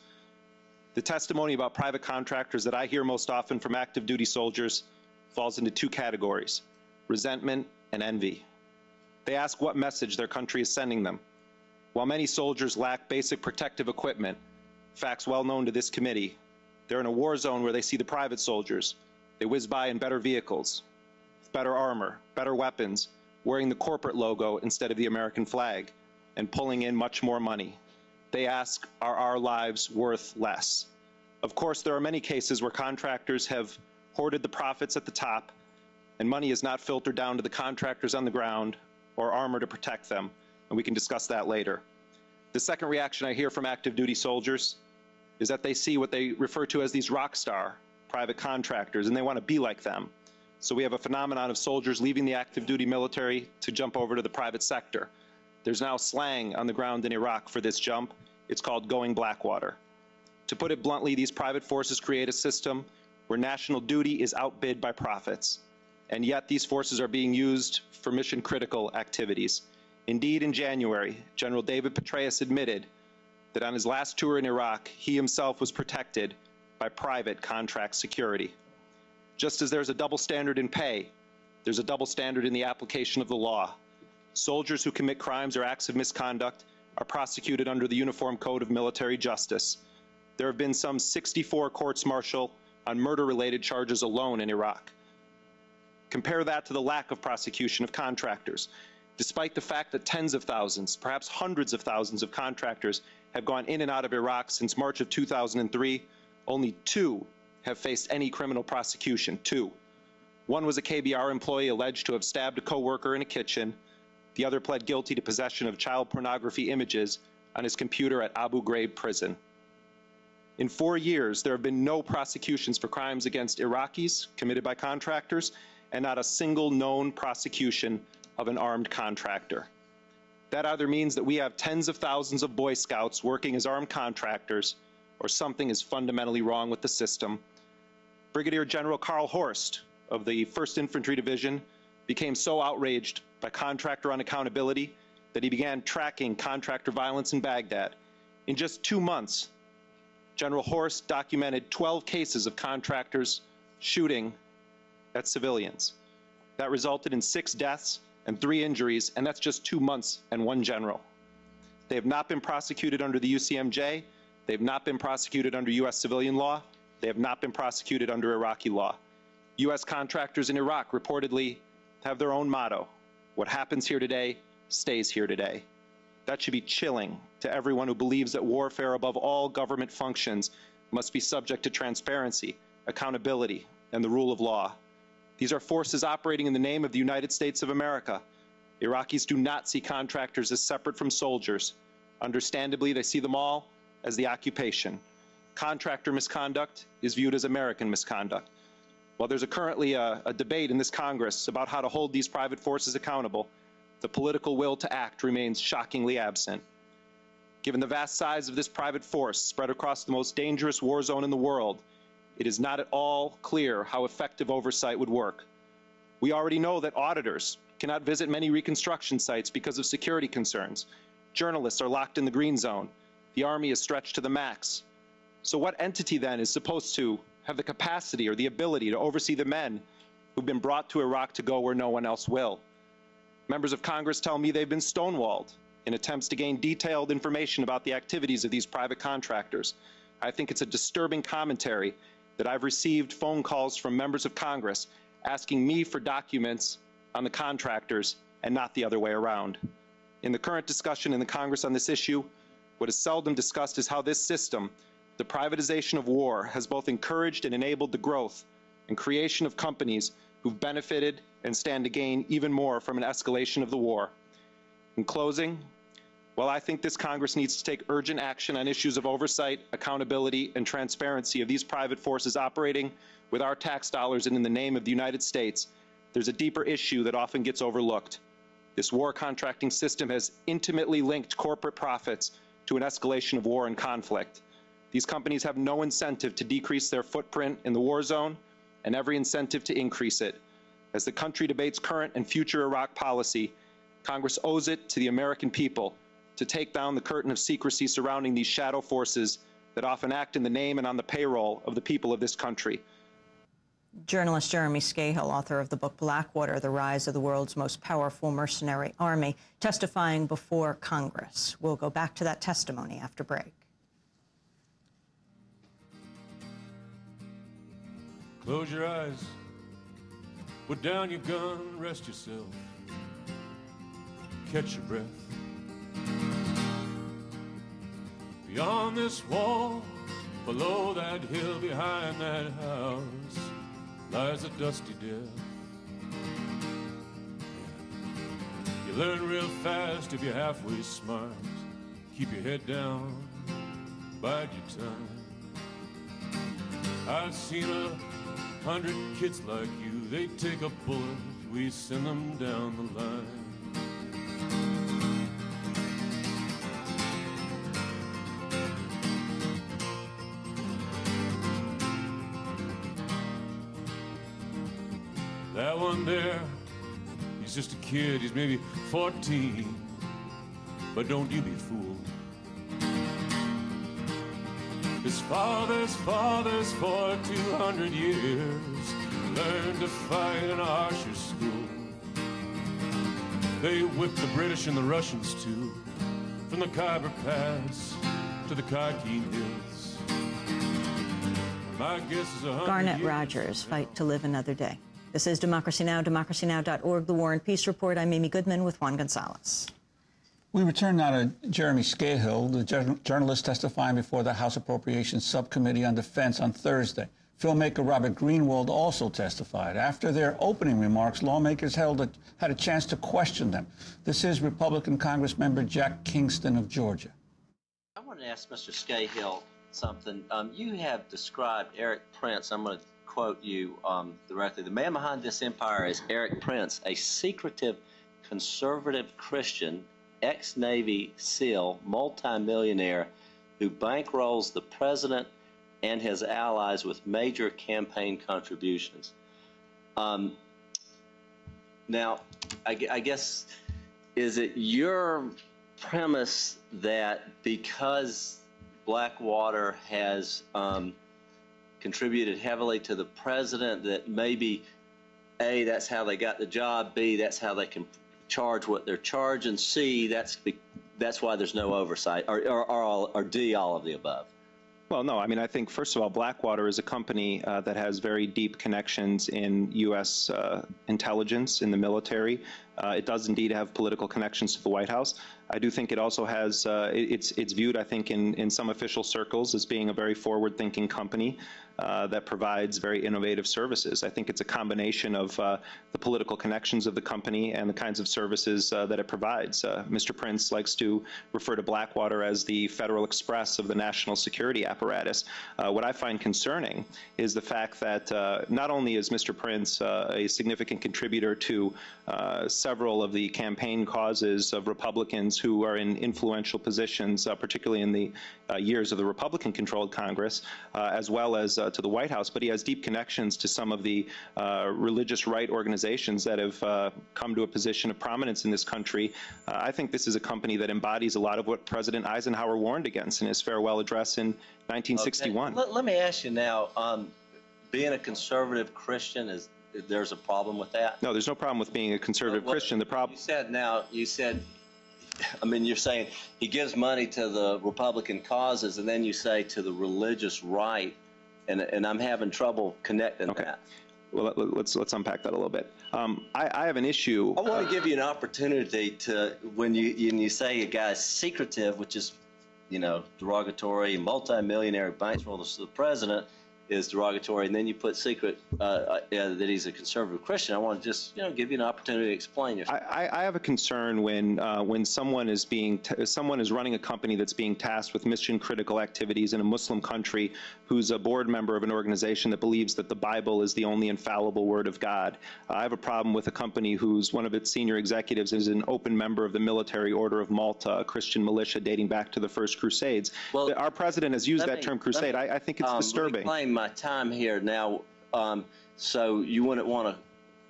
The testimony about private contractors that I hear most often from active duty soldiers falls into two categories: resentment and envy. They ask what message their country is sending them. While many soldiers lack basic protective equipment, facts well known to this committee, they're in a war zone where they see the private soldiers. They whiz by in better vehicles, with better armor, better weapons, wearing the corporate logo instead of the American flag, and pulling in much more money. They ask, are our lives worth less? Of course, there are many cases where contractors have hoarded the profits at the top, and money is not filtered down to the contractors on the ground or armor to protect them, and we can discuss that later. The second reaction I hear from active duty soldiers is that they see what they refer to as these rock star private contractors, and they want to be like them. So we have a phenomenon of soldiers leaving the active duty military to jump over to the private sector. There's now slang on the ground in Iraq for this jump. It's called going Blackwater. To put it bluntly, these private forces create a system where national duty is outbid by profits. And yet these forces are being used for mission-critical activities. Indeed, in January, General David Petraeus admitted that on his last tour in Iraq, he himself was protected by private contract security. Just as there's a double standard in pay, there's a double standard in the application of the law. Soldiers who commit crimes or acts of misconduct are prosecuted under the Uniform Code of Military Justice. There have been some sixty-four courts-martial on murder-related charges alone in Iraq. Compare that to the lack of prosecution of contractors. Despite the fact that tens of thousands, perhaps hundreds of thousands of contractors have gone in and out of Iraq since March of two thousand three, only two have faced any criminal prosecution, two. One was a K B R employee alleged to have stabbed a co-worker in a kitchen. The other pled guilty to possession of child pornography images on his computer at Abu Ghraib prison. In four years, there have been no prosecutions for crimes against Iraqis committed by contractors, and not a single known prosecution of an armed contractor. That either means that we have tens of thousands of Boy Scouts working as armed contractors, or something is fundamentally wrong with the system. Brigadier General Carl Horst of the first Infantry Division became so outraged by contractor unaccountability that he began tracking contractor violence in Baghdad. In just two months, General Horst documented twelve cases of contractors shooting at civilians. That resulted in six deaths and three injuries, and that's just two months and one general. They have not been prosecuted under the U C M J. They have not been prosecuted under U S civilian law. They have not been prosecuted under Iraqi law. U S contractors in Iraq reportedly have their own motto: what happens here today stays here today. That should be chilling to everyone who believes that warfare above all government functions must be subject to transparency, accountability, and the rule of law. These are forces operating in the name of the United States of America. Iraqis do not see contractors as separate from soldiers. Understandably, they see them all as the occupation. Contractor misconduct is viewed as American misconduct. While there's a currently a, a debate in this Congress about how to hold these private forces accountable, the political will to act remains shockingly absent. Given the vast size of this private force spread across the most dangerous war zone in the world, it is not at all clear how effective oversight would work. We already know that auditors cannot visit many reconstruction sites because of security concerns. Journalists are locked in the green zone. The Army is stretched to the max. So what entity then is supposed to have the capacity or the ability to oversee the men who've been brought to Iraq to go where no one else will? Members of Congress tell me they've been stonewalled in attempts to gain detailed information about the activities of these private contractors. I think it's a disturbing commentary that I've received phone calls from members of Congress asking me for documents on the contractors and not the other way around. In the current discussion in the Congress on this issue, what is seldom discussed is how this system, the privatization of war, has both encouraged and enabled the growth and creation of companies who've benefited and stand to gain even more from an escalation of the war. In closing, while I think this Congress needs to take urgent action on issues of oversight, accountability, and transparency of these private forces operating with our tax dollars and in the name of the United States, there's a deeper issue that often gets overlooked. This war contracting system has intimately linked corporate profits to an escalation of war and conflict. These companies have no incentive to decrease their footprint in the war zone and every incentive to increase it. As the country debates current and future Iraq policy, Congress owes it to the American people to take down the curtain of secrecy surrounding these shadow forces that often act in the name and on the payroll of the people of this country. Journalist Jeremy Scahill, author of the book Blackwater, The Rise of the World's Most Powerful Mercenary Army, testifying before Congress. We'll go back to that testimony after break. Close your eyes, put down your gun, rest yourself, catch your breath. Beyond this wall, below that hill, behind that house, lies a dusty death. You learn real fast if you're halfway smart. Keep your head down, bide your time. I've seen a Hundred kids like you, they take a bullet, we send them down the line. That one there, he's just a kid, he's maybe fourteen, but don't you be fooled. His father's fathers for two hundred years learned to fight in a harsher school. They whipped the British and the Russians too, from the Khyber Pass to the Kharkiv Hills. My guess is a hundred Garnet years. Rogers, Fight to Live Another Day. This is Democracy Now!, democracy now dot org, The War and Peace Report. I'm Amy Goodman with Juan Gonzalez. We return now to Jeremy Scahill, the jour- journalist testifying before the House Appropriations Subcommittee on Defense on Thursday. Filmmaker Robert Greenwald also testified. After their opening remarks, lawmakers held a, had a chance to question them. This is Republican Congressmember Jack Kingston of Georgia. I want to ask Mister Scahill something. Um, you have described Erik Prince, I'm going to quote you um, directly. The man behind this empire is Erik Prince, a secretive, conservative Christian, ex-Navy SEAL, multimillionaire who bankrolls the president and his allies with major campaign contributions. Um, now, I, I guess, is it your premise that because Blackwater has um, contributed heavily to the president that maybe, A, that's how they got the job, B, that's how they can charge what they're charging, C, that's that's why there's no oversight, or, or, or, all, or D, all of the above? Well, no. I mean, I think, first of all, Blackwater is a company uh, that has very deep connections in U S uh, intelligence, in the military. Uh, it does indeed have political connections to the White House. I do think it also has, uh, it's, it's viewed, I think, in, in some official circles as being a very forward-thinking company uh, that provides very innovative services. I think it's a combination of uh, the political connections of the company and the kinds of services uh, that it provides. Uh, Mister Prince likes to refer to Blackwater as the Federal Express of the national security apparatus. Uh, what I find concerning is the fact that uh, not only is Mister Prince uh, a significant contributor to uh, several of the campaign causes of Republicans who are in influential positions, uh, particularly in the uh, years of the Republican-controlled Congress, uh, as well as uh, to the White House, but he has deep connections to some of the uh, religious right organizations that have uh, come to a position of prominence in this country. Uh, I think this is a company that embodies a lot of what President Eisenhower warned against in his farewell address in nineteen sixty-one. Okay. Let, let me ask you now, um, being a conservative Christian, is there's a problem with that? No, there's no problem with being a conservative Well, Christian. The problem. You said now, you said, I mean, you're saying he gives money to the Republican causes, and then you say to the religious right, and and I'm having trouble connecting okay. that. Well, let's let's unpack that a little bit. Um, I, I have an issue. I want to give you an opportunity to, when you when you say a guy's secretive, which is, you know, derogatory, multimillionaire bankroll to the president is derogatory, and then you put secret uh, uh, that he's a conservative Christian. I want to just, you know, give you an opportunity to explain yourself. I, I have a concern when uh, when someone is being t someone is running a company that's being tasked with mission critical activities in a Muslim country, who's a board member of an organization that believes that the Bible is the only infallible word of God. Uh, I have a problem with a company whose one of its senior executives is an open member of the Military Order of Malta, a Christian militia dating back to the First Crusades. Well, our president has used that me, term crusade. Me, I, I think it's um, disturbing. Reclaim my time here now. Um, so you wouldn't want a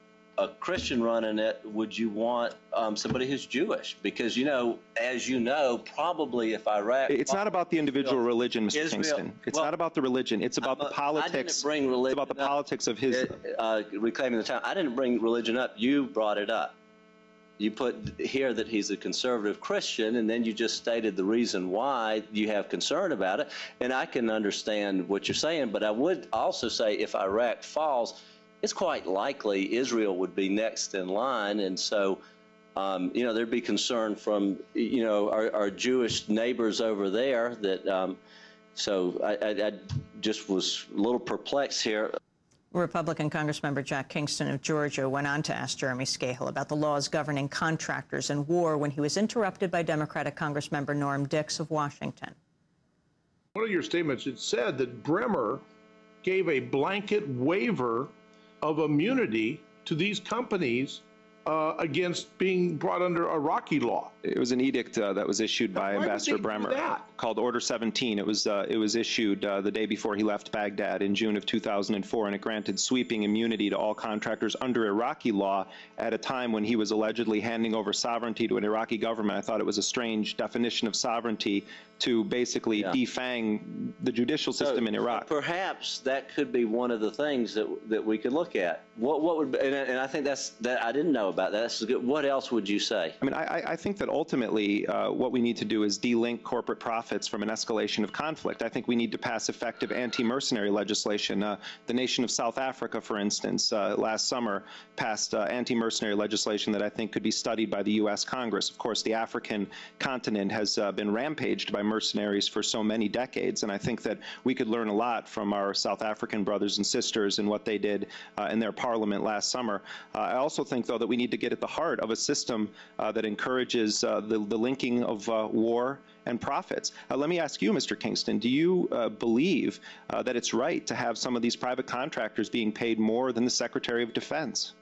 a Christian running it, would you want um, somebody who's Jewish? Because, you know, as you know, probably if Iraq... It's not about the individual Israel, religion, Mister Israel, Kingston. It's well, not about the religion. It's about I'm, the politics. I didn't bring religion it's about the up. politics of his... Uh, reclaiming the time. I didn't bring religion up. You brought it up. You put here that he's a conservative Christian, and then you just stated the reason why you have concern about it. And I can understand what you're saying, but I would also say if Iraq falls, it's quite likely Israel would be next in line. And so, um, you know, there'd be concern from, you know, our, our Jewish neighbors over there that, um, so I, I, I just was a little perplexed here. Republican Congressmember Jack Kingston of Georgia went on to ask Jeremy Scahill about the laws governing contractors in war when he was interrupted by Democratic Congressmember Norm Dix of Washington. One of your statements, it said that Bremer gave a blanket waiver of immunity to these companies uh, against being brought under Iraqi law. It was an edict uh, that was issued by Why Ambassador would they do Bremer that? called Order seventeen. It was uh, it was issued uh, the day before he left Baghdad in June of two thousand four, and it granted sweeping immunity to all contractors under Iraqi law at a time when he was allegedly handing over sovereignty to an Iraqi government. I thought it was a strange definition of sovereignty to basically Yeah. defang the judicial system So, in Iraq. Perhaps that could be one of the things that that we could look at. What what would and, and I think that's that I didn't know about that. That's good. What else would you say? I mean, I, I think that ultimately uh, what we need to do is de-link corporate profits from an escalation of conflict. I think we need to pass effective anti-mercenary legislation. Uh, the nation of South Africa, for instance, uh, last summer passed uh, anti-mercenary legislation that I think could be studied by the U S Congress. Of course, the African continent has uh, been rampaged by mercenaries for so many decades, and I think that we could learn a lot from our South African brothers and sisters and what they did uh, in their parliament last summer. Uh, I also think, though, that we need to get at the heart of a system uh, that encourages uh, the, the linking of uh, war and profits. Uh, let me ask you, Mister Kingston, do you uh, believe uh, that it's right to have some of these private contractors being paid more than the Secretary of Defense?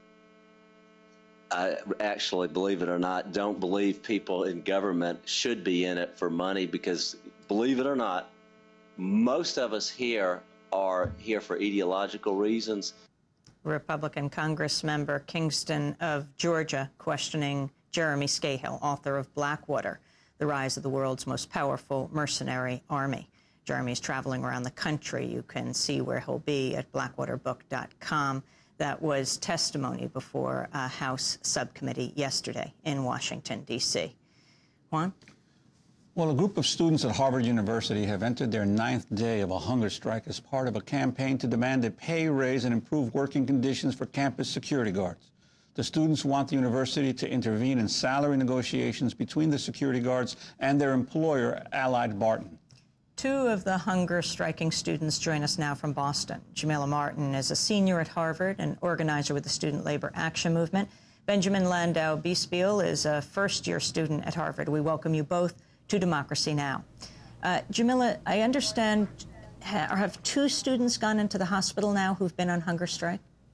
I actually, believe it or not, don't believe people in government should be in it for money because, believe it or not, most of us here are here for ideological reasons. Republican Congress member Kingston of Georgia questioning Jeremy Scahill, author of Blackwater, The Rise of the World's Most Powerful Mercenary Army. Jeremy's traveling around the country. You can see where he'll be at blackwater book dot com. That was testimony before a House subcommittee yesterday in Washington, D C Juan? Well, a group of students at Harvard University have entered their ninth day of a hunger strike as part of a campaign to demand a pay raise and improve working conditions for campus security guards. The students want the university to intervene in salary negotiations between the security guards and their employer, Allied Barton. Two of the hunger striking students join us now from Boston. Jamila Martin is a senior at Harvard and organizer with the Student Labor Action Movement. Benjamin Landau Bispiel is a first-year student at Harvard. We welcome you both to Democracy Now! Uh, Jamila, I understand, ha have two students gone into the hospital now who've been on hunger strike?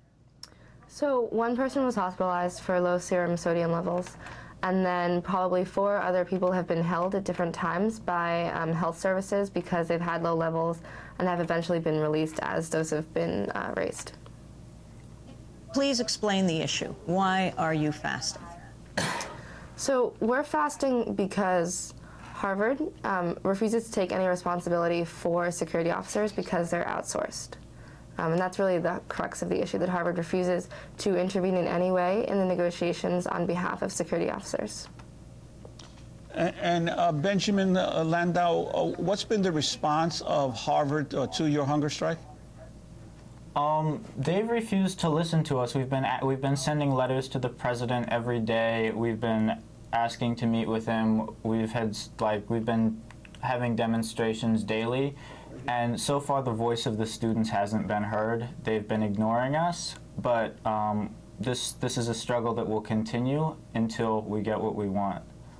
So one person was hospitalized for low serum sodium levels, and then probably four other people have been held at different times by um, health services because they've had low levels and have eventually been released as those have been uh, raised. Please explain the issue. Why are you fasting? So we're fasting because Harvard um, refuses to take any responsibility for security officers because they're outsourced. Um, and that's really the crux of the issue, that Harvard refuses to intervene in any way in the negotiations on behalf of security officers. And, and uh, Benjamin uh, Landau, uh, what's been the response of Harvard uh, to your hunger strike? Um, they've refused to listen to us. We've been we've been sending letters to the president every day. We've been asking to meet with him. We've had like we've been having demonstrations daily, and so far the voice of the students hasn't been heard. They've been ignoring us, but um, this this is a struggle that will continue until we get what we want.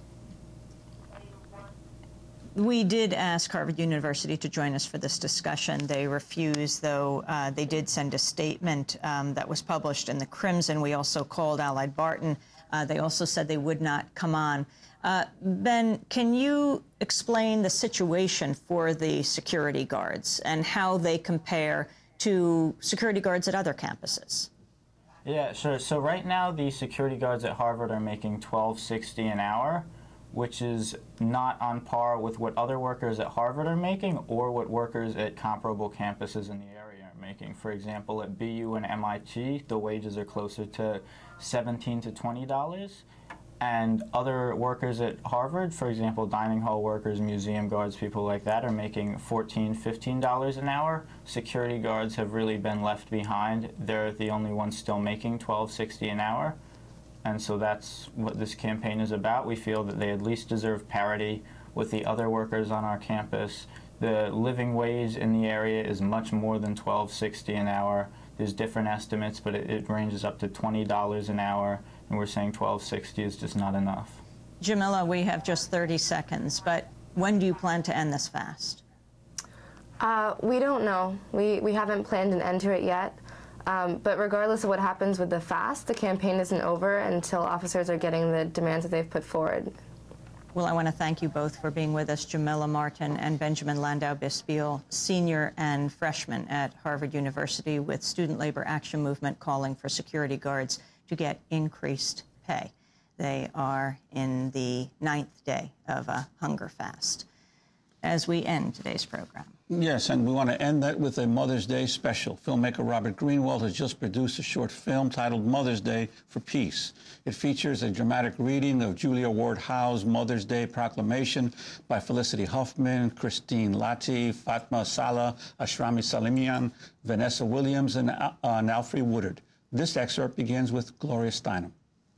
We did ask Harvard University to join us for this discussion. They refused, though uh, they did send a statement um, that was published in the Crimson. We also called Allied Barton. Uh, they also said they would not come on. Uh, Ben, can you explain the situation for the security guards and how they compare to security guards at other campuses? Yeah, sure. So right now the security guards at Harvard are making twelve sixty an hour, which is not on par with what other workers at Harvard are making or what workers at comparable campuses in the area are making. For example, at B U and M I T, the wages are closer to seventeen to twenty dollars. And other workers at Harvard, for example, dining hall workers, museum guards, people like that, are making fourteen, fifteen dollars an hour. Security guards have really been left behind. They're the only ones still making twelve sixty an hour. And so that's what this campaign is about. We feel that they at least deserve parity with the other workers on our campus. The living wage in the area is much more than twelve sixty an hour. There's different estimates, but it, it ranges up to twenty dollars an hour, and we're saying twelve sixty is just not enough. Jamila, we have just thirty seconds, but when do you plan to end this fast? Uh, we don't know. We, we haven't planned an end to it yet. Um, but regardless of what happens with the fast, the campaign isn't over until officers are getting the demands that they've put forward. Well, I want to thank you both for being with us, Jamila Martin and Benjamin Landau-Bispiel, senior and freshman at Harvard University with Student Labor Action Movement calling for security guards to get increased pay. They are in the ninth day of a hunger fast. As we end today's program. Yes, and we want to end that with a Mother's Day special. Filmmaker Robert Greenwald has just produced a short film titled Mother's Day for Peace. It features a dramatic reading of Julia Ward Howe's Mother's Day Proclamation by Felicity Huffman, Christine Latti, Fatma Salah, Ashrami Salimian, Vanessa Williams, and uh, Nalfree Woodard. This excerpt begins with Gloria Steinem.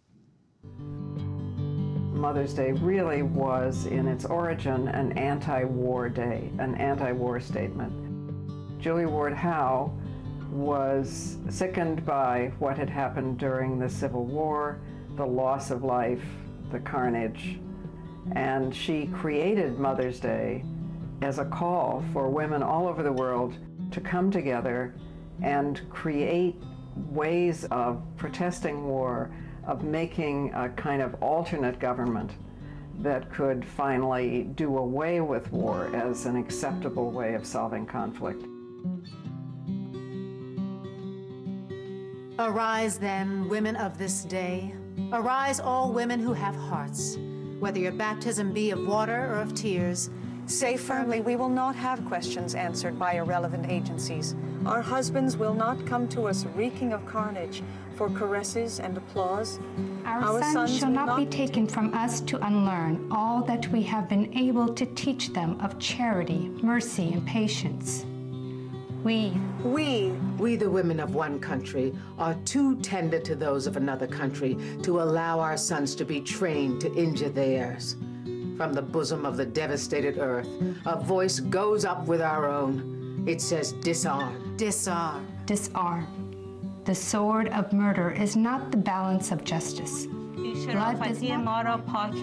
Mother's Day really was, in its origin, an anti-war day, an anti-war statement. Julia Ward Howe was sickened by what had happened during the Civil War, the loss of life, the carnage, and she created Mother's Day as a call for women all over the world to come together and create ways of protesting war, of making a kind of alternate government that could finally do away with war as an acceptable way of solving conflict. Arise then, women of this day. Arise, all women who have hearts. Whether your baptism be of water or of tears, say firmly, we will not have questions answered by irrelevant agencies. Our husbands will not come to us reeking of carnage for caresses and applause. Our, Our sons, sons shall not, not be taken from us to unlearn all that we have been able to teach them of charity, mercy, and patience. We, we, we the women of one country, are too tender to those of another country to allow our sons to be trained to injure theirs. From the bosom of the devastated earth, a voice goes up with our own. It says, disarm. Disarm. Disarm. The sword of murder is not the balance of justice. Blood does not...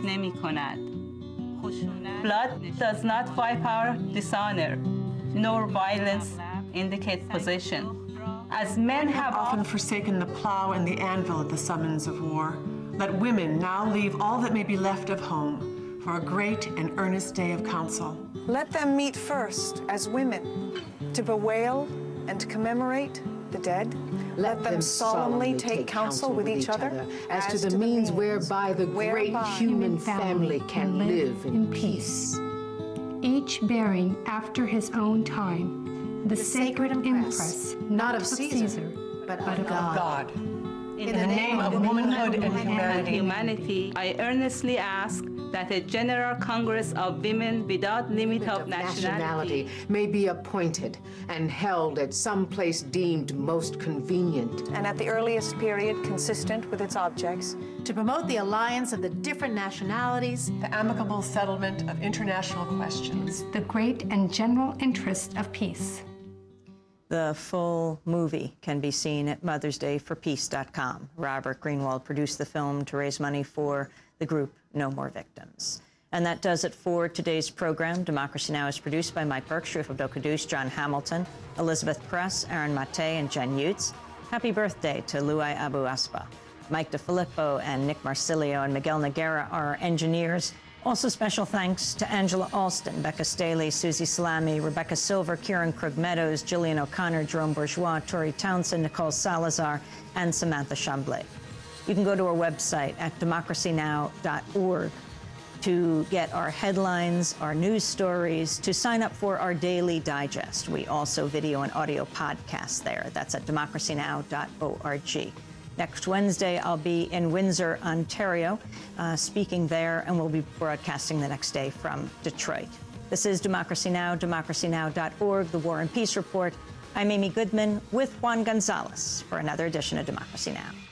Blood does not wipe our dishonor, nor violence indicate possession. As men have often forsaken the plow and the anvil at the summons of war, let women now leave all that may be left of home for a great and earnest day of council. Let them meet first as women to bewail and to commemorate the dead. Let, Let them, them solemnly take, take counsel with each other, other as, as to the means whereby the great human family can live in peace. Each bearing after his own time the, the sacred impress, impress not of Caesar, Caesar but, but of God. God. In, In the, the name of womanhood and humanity. humanity, I earnestly ask that a General Congress of Women without limit of nationality, nationality may be appointed and held at some place deemed most convenient. And at the earliest period consistent with its objects. To promote the alliance of the different nationalities, the amicable settlement of international questions, the great and general interest of peace. The full movie can be seen at mothers day for peace dot com. Robert Greenwald produced the film to raise money for the group No More Victims. And that does it for today's program. Democracy Now! Is produced by Mike Burke, Shrif Abdel-Kadosh, John Hamilton, Elizabeth Press, Aaron Mate, and Jen Utz. Happy birthday to Luai Abu Aspa. Mike DeFilippo and Nick Marsilio and Miguel Noguera are our engineers. Also special thanks to Angela Alston, Becca Staley, Susie Salami, Rebecca Silver, Kieran Krug-Meadows, Jillian O'Connor, Jerome Bourgeois, Tori Townsend, Nicole Salazar, and Samantha Chamblay. You can go to our website at democracy now dot org to get our headlines, our news stories, to sign up for our daily digest. We also video and audio podcasts there. That's at democracy now dot org. Next Wednesday, I'll be in Windsor, Ontario, uh, speaking there, and we'll be broadcasting the next day from Detroit. This is Democracy Now!, democracy now dot org, the War and Peace Report. I'm Amy Goodman with Juan Gonzalez for another edition of Democracy Now!